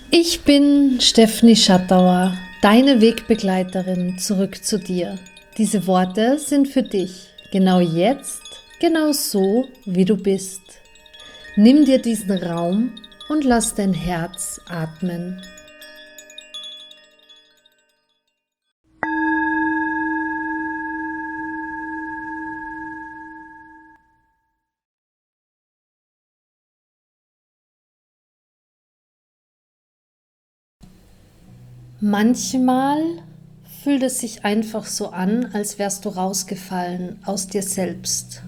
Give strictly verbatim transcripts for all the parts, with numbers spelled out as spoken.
Ich bin Stefanie Schattauer, deine Wegbegleiterin zurück zu dir. Diese Worte sind für dich, genau jetzt, genau so, wie du bist. Nimm dir diesen Raum und lass dein Herz atmen. Manchmal fühlt es sich einfach so an, als wärst du rausgefallen aus dir selbst.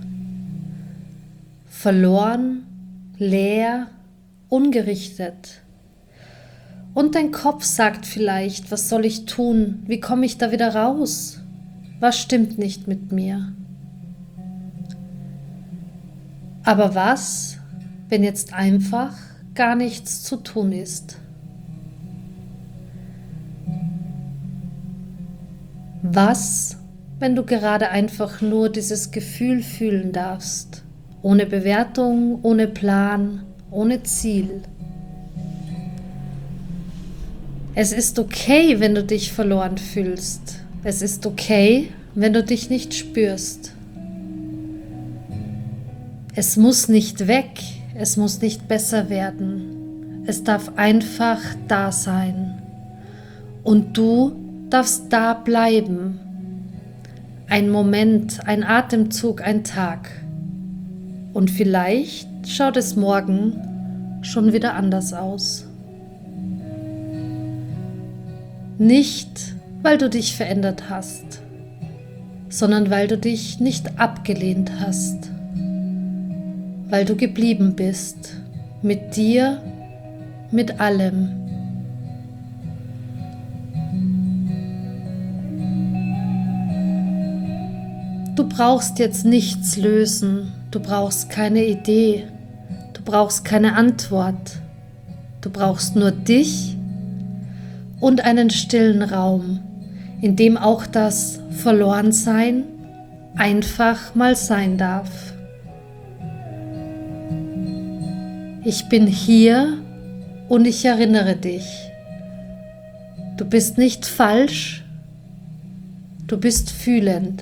Verloren, leer, ungerichtet. Und dein Kopf sagt vielleicht, was soll ich tun? Wie komme ich da wieder raus? Was stimmt nicht mit mir? Aber was, wenn jetzt einfach gar nichts zu tun ist? Was, wenn du gerade einfach nur dieses Gefühl fühlen darfst, ohne Bewertung, ohne Plan, ohne Ziel? Es ist okay, wenn du dich verloren fühlst. Es ist okay, wenn du dich nicht spürst. Es muss nicht weg, es muss nicht besser werden. Es darf einfach da sein. Und du darfst da bleiben. Ein Moment, ein Atemzug, ein Tag. Und vielleicht schaut es morgen schon wieder anders aus. Nicht, weil du dich verändert hast, sondern weil du dich nicht abgelehnt hast. Weil du geblieben bist, mit dir, mit allem. Du brauchst jetzt nichts lösen, du brauchst keine Idee, du brauchst keine Antwort, du brauchst nur dich und einen stillen Raum, in dem auch das Verlorensein einfach mal sein darf. Ich bin hier und ich erinnere dich. Du bist nicht falsch, du bist fühlend.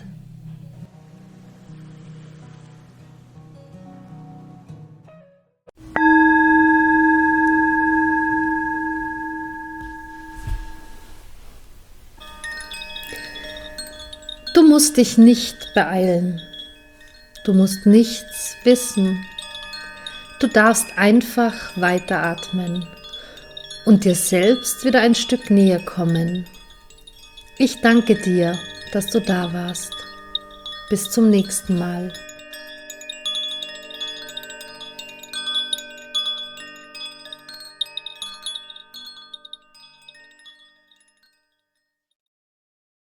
Du musst dich nicht beeilen. Du musst nichts wissen. Du darfst einfach weiteratmen und dir selbst wieder ein Stück näher kommen. Ich danke dir, dass du da warst. Bis zum nächsten Mal.